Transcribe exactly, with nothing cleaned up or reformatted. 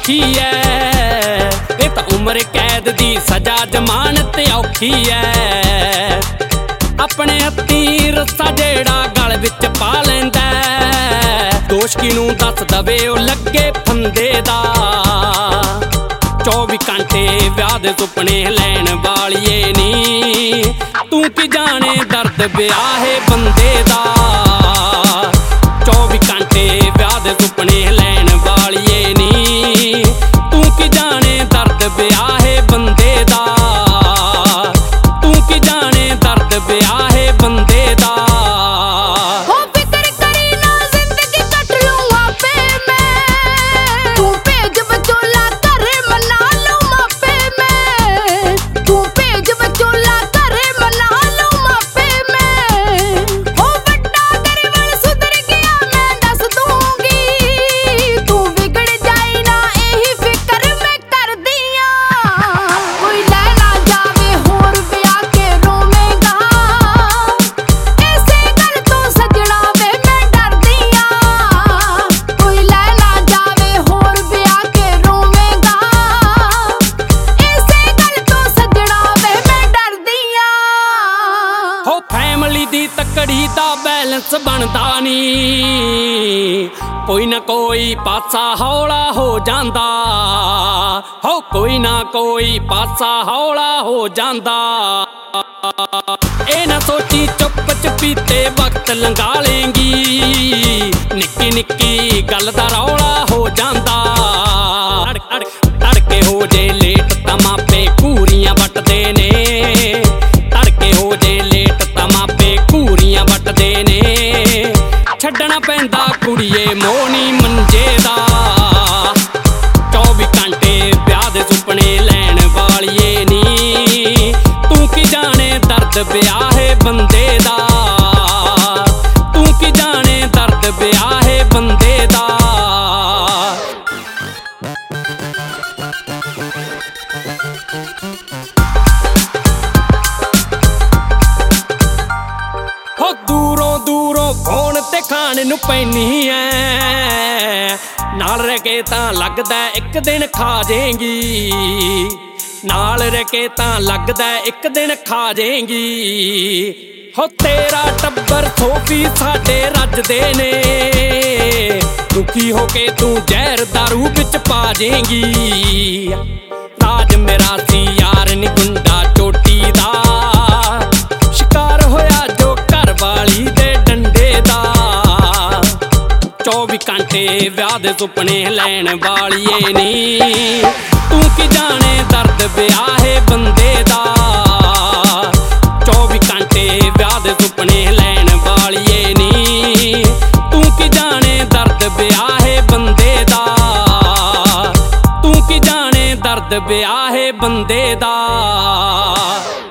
सौखी है, ये तो उम्र कैद दी सजा जमानत औखी है। अपने हत्थी रस्सा जेड़ा गल विच पा लैंदा, दोष किनू दस दवे ओ लगे फंदे दा। चौबी घंटे विआह दे सुपने लैण वालिए नी, तू की जाने दर्द ब्याहे बंदे दा। चौबी घंटे विआह दे सुपने लैण वालिए नी, तू की जाने दर्द ब्याहे बंदे दा। तू की जाने दर्द ब्याहे बंदे दा। तकड़ी दा बैलेंस बनदा नी, कोई ना कोई पासा हौला हो जांदा। हो कोई ना कोई पासा हौला हो जांदा। ए ना सोची चुप चपीते वक्त लंघा लेंगी, निक्की निक्की गल दा रौला हो जांदा। तड़के हो जे लेट तमापे घूरियां वटदे ने, तड़के हो जे लेट तमापे घूरियां वटदे ने। छड्डना पैंदा कुड़िए मोनी मंजे दा। चौबी घंटे विआह दे सुपने लैण वालिए नी, तू की जाने दर्द ब्याहे बंदे दा। तू की जाने दर्द ब्याहे बंदे दा। हो दूरों दूरों फोन ते खाने नू पैनी है, नाल रह के तां लगदा एक दिन खा जाएंगी। नाल रह के तां लगदा एक दिन खा जाएंगी। हो तेरा टब्बर थोपी साडे रजदे ने, दुखी होके तू जहर दारू विच पा जाएंगी। राज मेरा सी यार नी गुंडा चोटी दा, शिकार होया जो घर वाली दे डंडे दा। चौबी घंटे विआह दे सुपने लैण वालिए नी, तू की जाने दर्द ब्याहे बंदे दा। चौबी घंटे विआह दे सुपने लैण वालिए नी, तू की जाने दर्द ब्याहे बंदे दा। तू की जाने दर्द ब्याहे बंदे दा।